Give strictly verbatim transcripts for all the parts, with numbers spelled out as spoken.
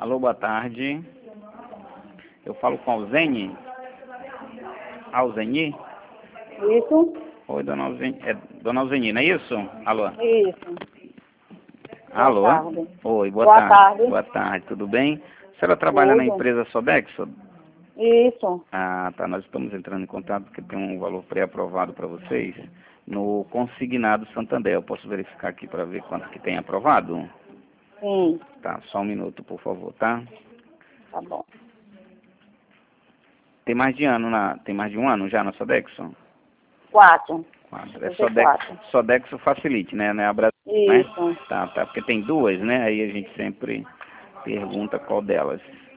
Alô, boa tarde. Eu falo com a Alzene? Alzeni? Isso? Oi, dona Alzeni. É dona Alzeni, não é isso? Alô? Isso. Alô? Boa tarde. Oi, boa, Boa tarde. tarde. Boa tarde, tudo bem? A senhora trabalha na Tudo. empresa Sodexo? Isso. Ah, tá. Nós estamos entrando em contato porque tem um valor pré-aprovado para vocês no consignado Santander. Eu posso verificar aqui para ver quanto que tem aprovado? Sim. Tá, só um minuto, por favor, tá? Tá bom. Tem mais de ano na, tem mais de um ano já na Sodexo? Quatro. Quatro. É Trinta e quatro. Sodexo, Sodexo Facilite, né? Não é a Brasil, né? Isso. Tá, tá. Porque tem duas, né? Aí a gente sempre pergunta qual delas.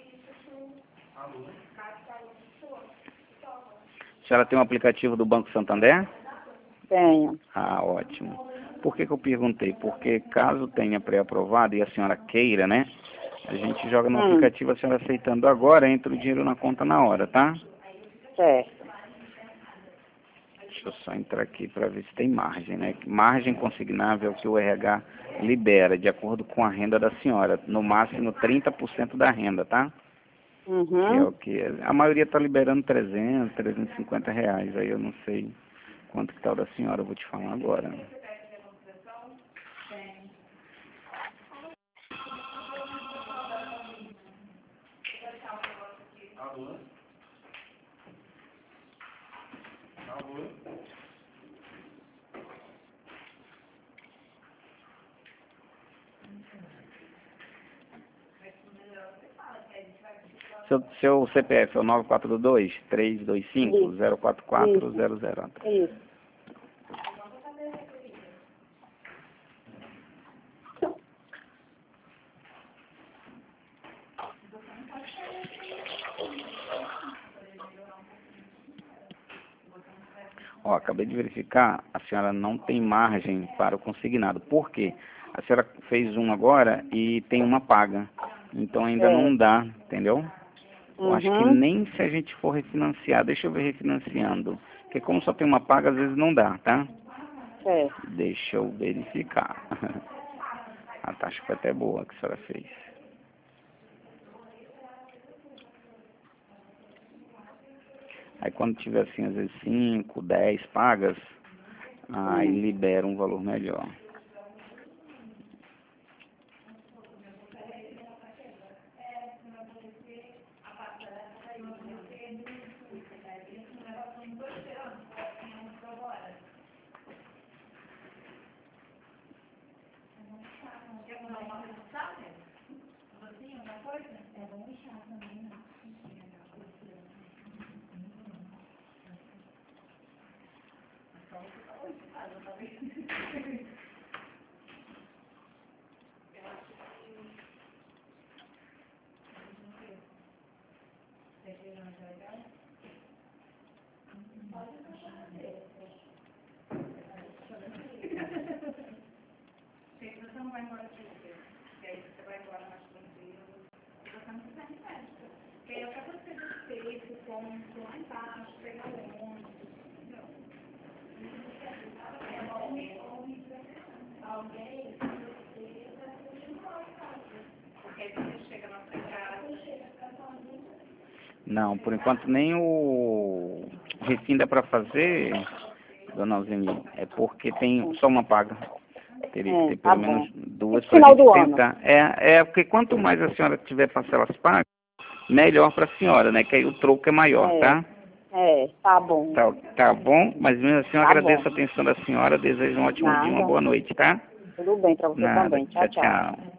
A senhora tem um aplicativo do Banco Santander? Tenho. Ah, ótimo. Por que que eu perguntei? Porque caso tenha pré-aprovado e a senhora queira, né? A gente joga no Hum. aplicativo, a senhora aceitando agora, entra o dinheiro na conta na hora, tá? Certo. Deixa eu só entrar aqui para ver se tem margem, né? Margem consignável é o que o R H libera, de acordo com a renda da senhora. No máximo trinta por cento da renda, tá? Que é Uhum. o que... A maioria está liberando trezentos, trezentos e cinquenta reais. Aí eu não sei quanto que tá o da senhora, eu vou te falar agora. Seu, seu C P F é o nove quatro dois, três dois cinco, zero quatro quatro zero zero. Isso. Ó, acabei de verificar, a senhora não tem margem para o consignado. Por quê? A senhora fez um agora e tem uma paga. Então ainda É. não dá, entendeu? Eu acho que Uhum. nem se a gente for refinanciar. Deixa eu ver refinanciando. Porque como só tem uma paga, às vezes não dá, tá? Certo. Deixa eu verificar. A taxa foi até boa que a senhora fez. Aí quando tiver assim, às vezes cinco, dez pagas, aí Hum. libera um valor melhor. Não, por enquanto nem o refim dá para fazer, dona Alzeni, é porque tem só uma paga. Teria que É, ter tá pelo bom. menos duas E para a final gente do ano? tentar. É, é porque quanto mais a senhora tiver parcelas pagas, melhor para a senhora, né? Que aí o troco é maior, É. tá? É, tá bom. Tá, tá bom, mas mesmo assim eu Tá agradeço bom. a atenção da senhora, desejo um ótimo dia, uma Nada. boa noite, tá? Tudo bem pra você Nada, também. tchau, Tchau, tchau. tchau.